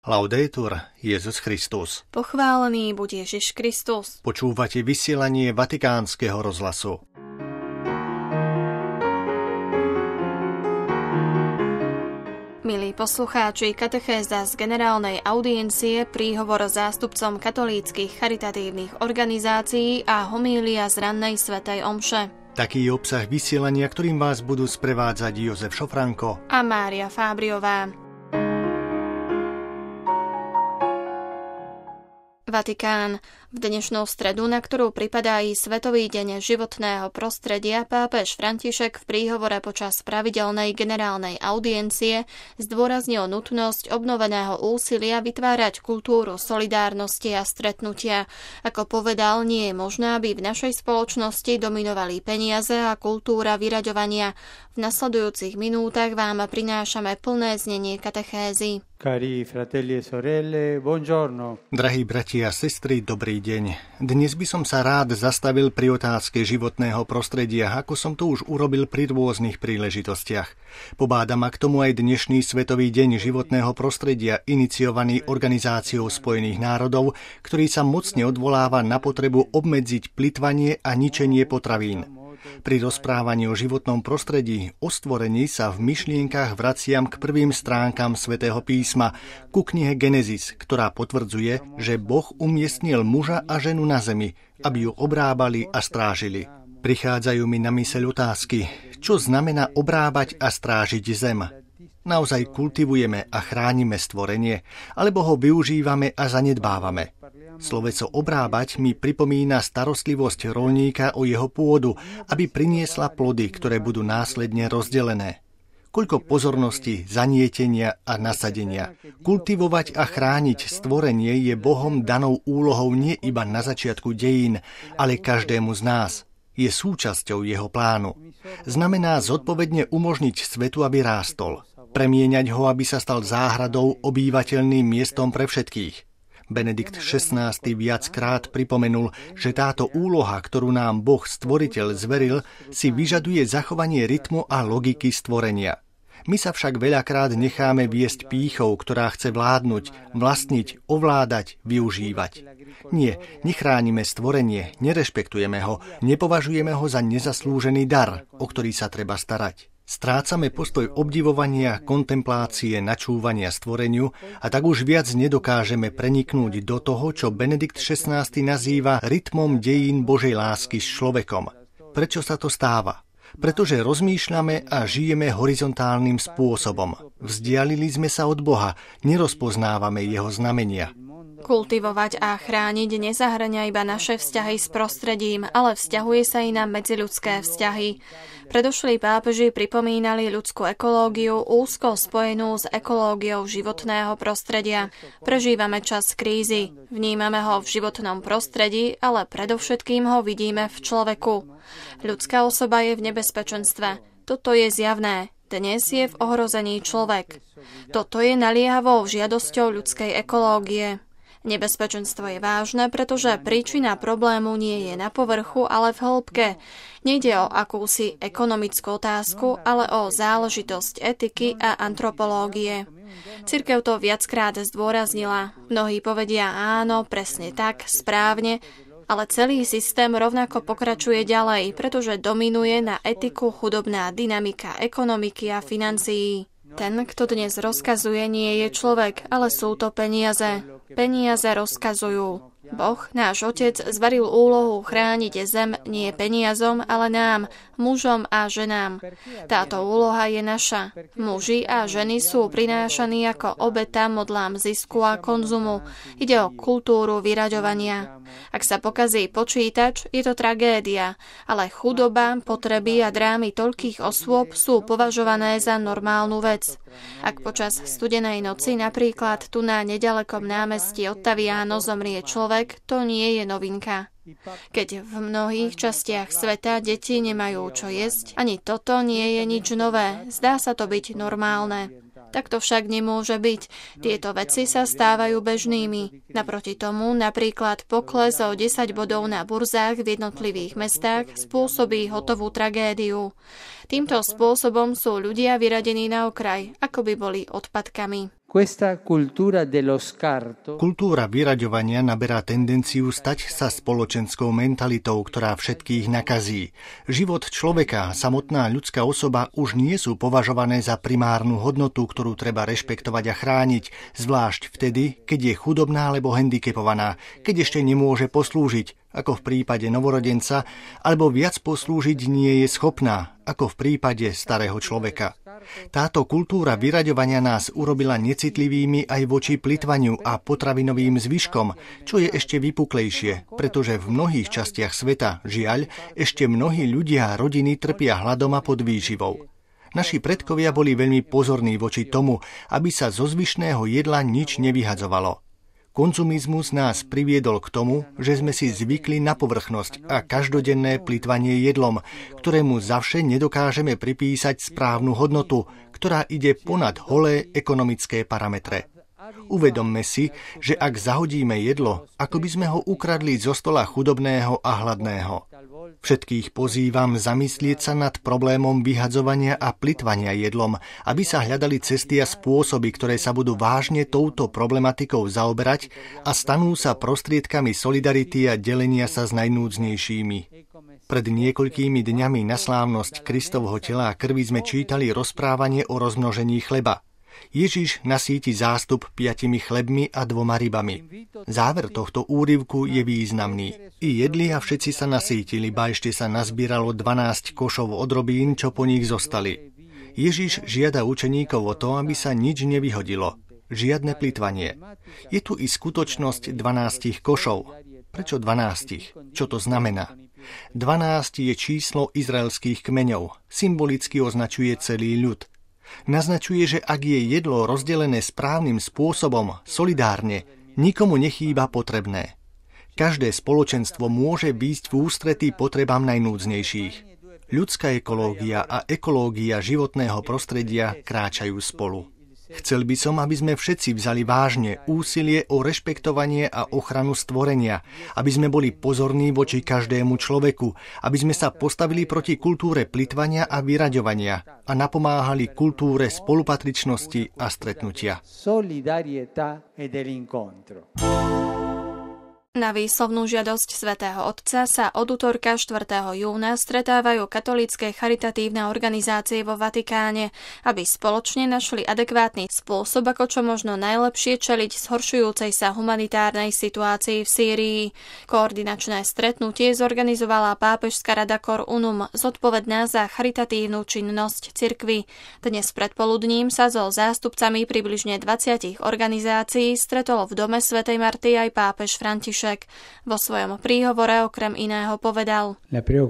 Laudetur Jesus Christus. Pochválený buď Ježiš Kristus. Počúvate vysielanie Vatikánskeho rozhlasu. Milí poslucháči, katechéza z generálnej audiencie, príhovor zástupcom katolíckych charitatívnych organizácií a homília z rannej svätej omše. Taký je obsah vysielania, ktorým vás budú sprevádzať Jozef Šofranko a Mária Fábriová. Vatikán. V dnešnú stredu, na ktorú pripadá i Svetový deň životného prostredia, pápež František v príhovore počas pravidelnej generálnej audiencie zdôraznil nutnosť obnoveného úsilia vytvárať kultúru solidárnosti a stretnutia. Ako povedal, nie je možné, aby v našej spoločnosti dominovali peniaze a kultúra vyraďovania. V nasledujúcich minútach vám prinášame plné znenie katechézy. Cari fratelli e sorelle, buongiorno. Drahí bratia a sestry, dobrý deň. Dnes by som sa rád zastavil pri otázke životného prostredia, ako som to už urobil pri rôznych príležitostiach. Pobáda ma k tomu aj dnešný Svetový deň životného prostredia, iniciovaný Organizáciou spojených národov, ktorý sa mocne odvoláva na potrebu obmedziť plytvanie a ničenie potravín. Pri rozprávaní o životnom prostredí, o stvorení sa v myšlienkach vraciam k prvým stránkam Svätého písma, ku knihe Genesis, ktorá potvrdzuje, že Boh umiestnil muža a ženu na zemi, aby ju obrábali a strážili. Prichádzajú mi na myseľ otázky, čo znamená obrábať a strážiť zem. Naozaj kultivujeme a chránime stvorenie, alebo ho využívame a zanedbávame. Sloveso obrábať mi pripomína starostlivosť roľníka o jeho pôdu, aby priniesla plody, ktoré budú následne rozdelené. Koľko pozornosti, zanietenia a nasadenia. Kultivovať a chrániť stvorenie je Bohom danou úlohou nie iba na začiatku dejín, ale každému z nás. Je súčasťou jeho plánu. Znamená zodpovedne umožniť svetu, aby rástol. Premieňať ho, aby sa stal záhradou, obývateľným miestom pre všetkých. Benedikt XVI viackrát pripomenul, že táto úloha, ktorú nám Boh stvoriteľ zveril, si vyžaduje zachovanie rytmu a logiky stvorenia. My sa však veľakrát necháme viesť pýchou, ktorá chce vládnuť, vlastniť, ovládať, využívať. Nie, nechránime stvorenie, nerešpektujeme ho, nepovažujeme ho za nezaslúžený dar, o ktorý sa treba starať. Strácame postoj obdivovania, kontemplácie, načúvania stvoreniu a tak už viac nedokážeme preniknúť do toho, čo Benedikt XVI nazýva rytmom dejín Božej lásky s človekom. Prečo sa to stáva? Pretože rozmýšľame a žijeme horizontálnym spôsobom. Vzdialili sme sa od Boha, nerozpoznávame jeho znamenia. Kultivovať a chrániť nezahŕňa iba naše vzťahy s prostredím, ale vzťahuje sa i na medziľudské vzťahy. Predošlí pápeži pripomínali ľudskú ekológiu úzko spojenú s ekológiou životného prostredia. Prežívame čas krízy, vnímame ho v životnom prostredí, ale predovšetkým ho vidíme v človeku. Ľudská osoba je v nebezpečenstve. Toto je zjavné. Dnes je v ohrození človek. Toto je naliehavou žiadosťou ľudskej ekológie. Nebezpečenstvo je vážne, pretože príčina problému nie je na povrchu, ale v hĺbke. Nejde o akúsi ekonomickú otázku, ale o záležitosť etiky a antropológie. Cirkev to viackrát zdôraznila. Mnohí povedia áno, presne tak, správne, ale celý systém rovnako pokračuje ďalej, pretože dominuje na etiku chudobná dynamika ekonomiky a financií. Ten, kto dnes rozkazuje, nie je človek, ale sú to peniaze. Peniaze rozkazujú. Boh, náš Otec, zveril úlohu chrániť zem nie peniazom, ale nám, mužom a ženám. Táto úloha je naša. Muži a ženy sú prinášaní ako obeta modlám zisku a konzumu. Ide o kultúru vyraďovania. Ak sa pokazí počítač, je to tragédia, ale chudoba, potreby a drámy toľkých osôb sú považované za normálnu vec. Ak počas studenej noci napríklad tu na nedalekom námestí Ottaviano zomrie človek, to nie je novinka. Keď v mnohých častiach sveta deti nemajú čo jesť, ani toto nie je nič nové, zdá sa to byť normálne. Tak to však nemôže byť. Tieto veci sa stávajú bežnými. Naproti tomu napríklad pokles o 10 bodov na burzách v jednotlivých mestách spôsobí hotovú tragédiu. Týmto spôsobom sú ľudia vyradení na okraj, ako by boli odpadkami. Kultúra vyraďovania naberá tendenciu stať sa spoločenskou mentalitou, ktorá všetkých nakazí. Život človeka, samotná ľudská osoba už nie sú považované za primárnu hodnotu, ktorú treba rešpektovať a chrániť, zvlášť vtedy, keď je chudobná alebo handicapovaná, keď ešte nemôže poslúžiť, ako v prípade novorodenca, alebo viac poslúžiť nie je schopná, ako v prípade starého človeka. Táto kultúra vyraďovania nás urobila necitlivými aj voči plytvaniu a potravinovým zvyškom, čo je ešte vypuklejšie, pretože v mnohých častiach sveta, žiaľ, ešte mnohí ľudia a rodiny trpia hladom a podvýživou. Naši predkovia boli veľmi pozorní voči tomu, aby sa zo zvyšného jedla nič nevyhadzovalo. Konzumizmus nás priviedol k tomu, že sme si zvykli na povrchnosť a každodenné plytvanie jedlom, ktorému zavše nedokážeme pripísať správnu hodnotu, ktorá ide ponad holé ekonomické parametre. Uvedomme si, že ak zahodíme jedlo, ako by sme ho ukradli zo stola chudobného a hladného. Všetkých pozývam zamyslieť sa nad problémom vyhadzovania a plytvania jedlom, aby sa hľadali cesty a spôsoby, ktoré sa budú vážne touto problematikou zaoberať a stanú sa prostriedkami solidarity a delenia sa s najnúdznejšími. Pred niekoľkými dňami na slávnosť Kristovho tela a krvi sme čítali rozprávanie o rozmnožení chleba. Ježiš nasíti zástup 5 chlebmi a 2 rybami. Záver tohto úryvku je významný. I jedli a všetci sa nasítili, ba ešte sa nazbieralo 12 košov odrobín, čo po nich zostali. Ježiš žiada učeníkov o to, aby sa nič nevyhodilo. Žiadne plytvanie. Je tu i skutočnosť 12 košov. Prečo 12? Čo to znamená? 12 je číslo izraelských kmeňov. Symbolicky označuje celý ľud. Naznačuje, že ak je jedlo rozdelené správnym spôsobom, solidárne, nikomu nechýba potrebné. Každé spoločenstvo môže výjsť v ústretí potrebám najnúdznejších. Ľudská ekológia a ekológia životného prostredia kráčajú spolu. Chcel by som, aby sme všetci vzali vážne úsilie o rešpektovanie a ochranu stvorenia, aby sme boli pozorní voči každému človeku, aby sme sa postavili proti kultúre plytvania a vyraďovania a napomáhali kultúre spolupatričnosti a stretnutia. Na výslovnú žiadosť svätého Otca sa od utorka 4. júna stretávajú katolícke charitatívne organizácie vo Vatikáne, aby spoločne našli adekvátny spôsob, ako čo možno najlepšie čeliť zhoršujúcej sa humanitárnej situácii v Sýrii. Koordinačné stretnutie zorganizovala pápežská rada Cor Unum, zodpovedná za charitatívnu činnosť cirkvi. Dnes predpoludním sa so zástupcami približne 20 organizácií stretol v dome svätej Marty aj pápež František. Vo svojom príhovore okrem iného povedal: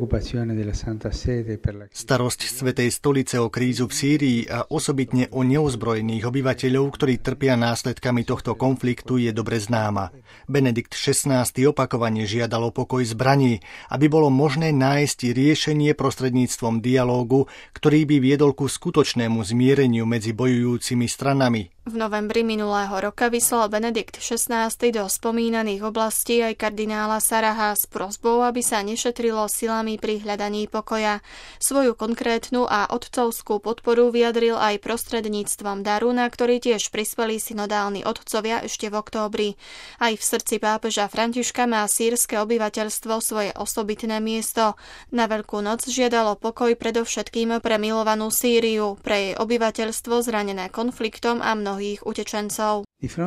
Starosť Svätej stolice o krízu v Sýrii a osobitne o neozbrojených obyvateľov, ktorí trpia následkami tohto konfliktu, je dobre známa. Benedikt XVI opakovane žiadal o pokoj zbraní, aby bolo možné nájsť riešenie prostredníctvom dialógu, ktorý by viedol ku skutočnému zmiereniu medzi bojujúcimi stranami. V novembri minulého roka vyslal Benedikt XVI do spomínaných oblastí aj kardinála Saraha s prosbou, aby sa nešetrilo silami pri hľadaní pokoja. Svoju konkrétnu a otcovskú podporu vyjadril aj prostredníctvom daru, na ktorý tiež prispeli synodálni otcovia ešte v októbri. Aj v srdci pápeža Františka má sýrske obyvateľstvo svoje osobitné miesto. Na Veľkú noc žiadalo pokoj predovšetkým pre milovanú Sýriu, pre jej obyvateľstvo zranené konfliktom a mnohých utečencov.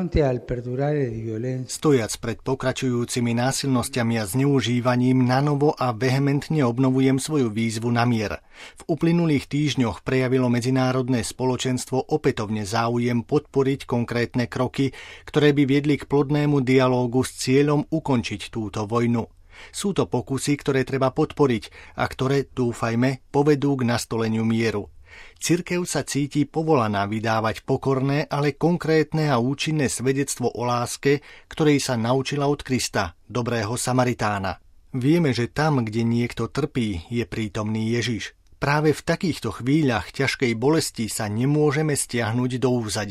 Stojac pred pokračujúcimi násilnosťami a zneužívaním nanovo a vehementne obnovujem svoju výzvu na mier. V uplynulých týždňoch prejavilo medzinárodné spoločenstvo opätovne záujem podporiť konkrétne kroky, ktoré by viedli k plodnému dialógu s cieľom ukončiť túto vojnu. Sú to pokusy, ktoré treba podporiť a ktoré, dúfajme, povedú k nastoleniu mieru. Cirkev sa cíti povolaná vydávať pokorné, ale konkrétne a účinné svedectvo o láske, ktorej sa naučila od Krista, dobrého Samaritána. Vieme, že tam, kde niekto trpí, je prítomný Ježiš. Práve v takýchto chvíľach ťažkej bolesti sa nemôžeme stiahnuť do úzadia.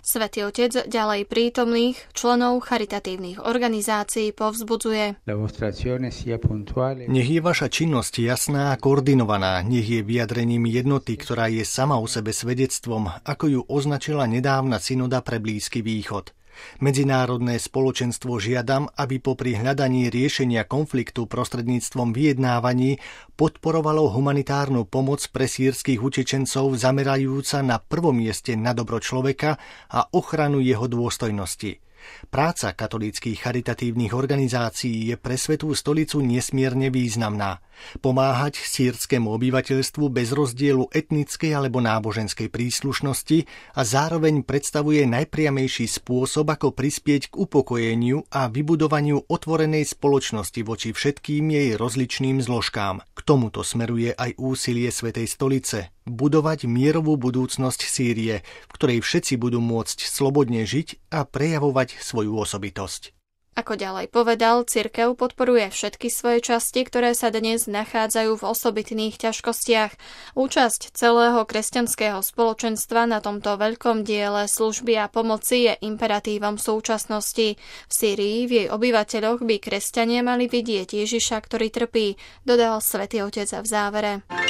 Svätý Otec ďalej prítomných členov charitatívnych organizácií povzbudzuje. Nech je vaša činnosť jasná a koordinovaná, nech je vyjadrením jednoty, ktorá je sama o sebe svedectvom, ako ju označila nedávna synoda pre Blízky východ. Medzinárodné spoločenstvo žiadam, aby popri hľadaní riešenia konfliktu prostredníctvom vyjednávaní podporovalo humanitárnu pomoc pre sýrskych utečencov zamerajúca na prvom mieste na dobro človeka a ochranu jeho dôstojnosti. Práca katolíckych charitatívnych organizácií je pre Svätú stolicu nesmierne významná. Pomáhať sýrskému obyvateľstvu bez rozdielu etnickej alebo náboženskej príslušnosti a zároveň predstavuje najpriamejší spôsob, ako prispieť k upokojeniu a vybudovaniu otvorenej spoločnosti voči všetkým jej rozličným zložkám. K tomuto smeruje aj úsilie Svätej stolice budovať mierovú budúcnosť Sýrie, v ktorej všetci budú môcť slobodne žiť a prejavovať svoju osobitosť. Ako ďalej povedal, cirkev podporuje všetky svoje časti, ktoré sa dnes nachádzajú v osobitných ťažkostiach. Účasť celého kresťanského spoločenstva na tomto veľkom diele služby a pomoci je imperatívom súčasnosti. V Sýrii v jej obyvateľoch by kresťania mali vidieť Ježiša, ktorý trpí, dodal Svätý Otec v závere.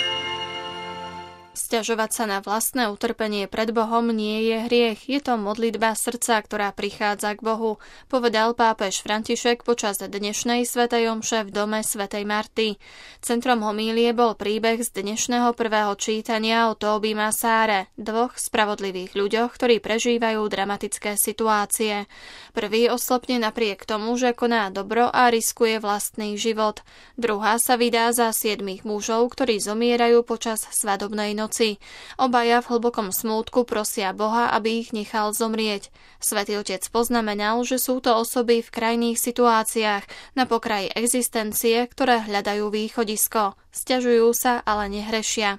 Sťažovať sa na vlastné utrpenie pred Bohom nie je hriech, je to modlitba srdca, ktorá prichádza k Bohu, povedal pápež František počas dnešnej svätej omše v dome svätej Marty. Centrom homílie bol príbeh z dnešného prvého čítania o Tóbim a Sáre, dvoch spravodlivých ľuďoch, ktorí prežívajú dramatické situácie. Prvý oslabne napriek tomu, že koná dobro a riskuje vlastný život. Druhá sa vydá za 7 mužov, ktorí zomierajú počas svadobnej noci. Obaja v hlbokom smútku prosia Boha, aby ich nechal zomrieť. Svätý Otec poznamenal, že sú to osoby v krajných situáciách, na pokraji existencie, ktoré hľadajú východisko. Sťažujú sa, ale nehrešia.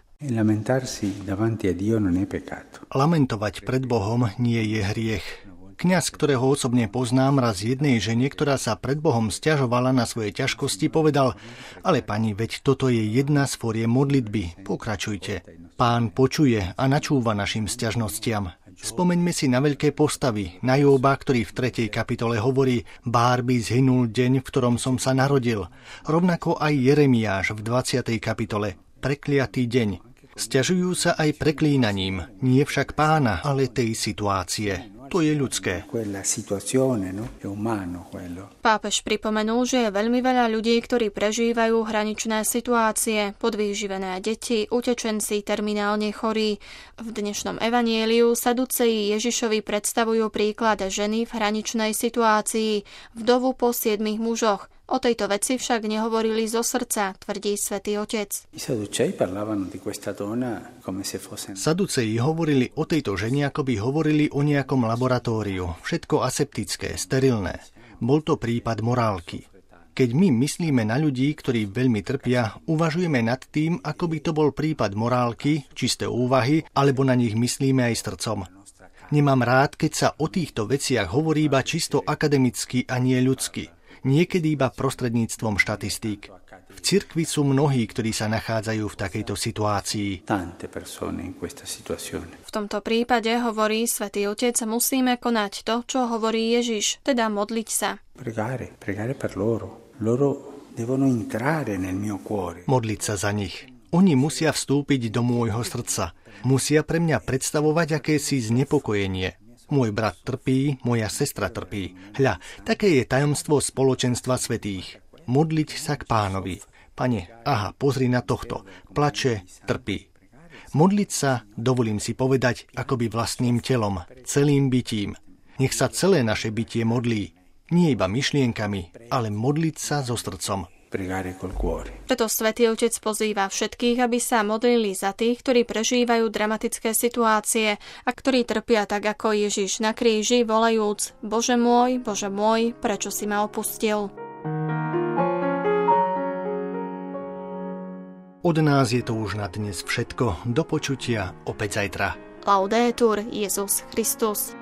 Lamentovať pred Bohom nie je hriech. Kňaz, ktorého osobne poznám, raz jednej žene, ktorá sa pred Bohom sťažovala na svoje ťažkosti, povedal: ale pani, veď toto je jedna z foriem modlitby, pokračujte. Pán počuje a načúva našim sťažnostiam. Spomeňme si na veľké postavy, na Jóba, ktorý v 3. kapitole hovorí: bárby zhynul deň, v ktorom som sa narodil. Rovnako aj Jeremiáš v 20. kapitole: prekliatý deň. Sťažujú sa aj preklínaním, nie však Pána, ale tej situácie. To je ľudské. Pápež pripomenul, že je veľmi veľa ľudí, ktorí prežívajú hraničné situácie, podvýživené deti, utečenci, terminálne chorí. V dnešnom evanjeliu saduceji Ježišovi predstavujú príklad ženy v hraničnej situácii, vdovu po 7 mužoch. O tejto veci však nehovorili zo srdca, tvrdí Svätý Otec. Saduceji hovorili o tejto žene, ako by hovorili o nejakom laboratóriu. Všetko aseptické, sterilné. Bol to prípad morálky. Keď my myslíme na ľudí, ktorí veľmi trpia, uvažujeme nad tým, ako by to bol prípad morálky, čisté úvahy, alebo na nich myslíme aj srdcom. Nemám rád, keď sa o týchto veciach hovorí iba čisto akademicky a nie ľudsky. Niekedy iba prostredníctvom štatistík. V cirkvi sú mnohí, ktorí sa nachádzajú v takejto situácii. V tomto prípade, hovorí Svätý Otec, musíme konať to, čo hovorí Ježiš, teda modliť sa. Modliť sa za nich. Oni musia vstúpiť do môjho srdca. Musia pre mňa predstavovať akési znepokojenie. Môj brat trpí, moja sestra trpí. Hľa, také je tajomstvo spoločenstva svätých. Modliť sa k Pánovi. Pane, aha, pozri na tohto. Plače, trpí. Modliť sa, dovolím si povedať, akoby vlastným telom, celým bytím. Nech sa celé naše bytie modlí. Nie iba myšlienkami, ale modliť sa so srdcom. Preto Svätý Otec pozýva všetkých, aby sa modlili za tých, ktorí prežívajú dramatické situácie a ktorí trpia tak ako Ježiš na kríži, volajúc: Bože môj, prečo si ma opustil? Od nás je to už na dnes všetko. Do počutia opäť zajtra. Laudetur Jesus Christus.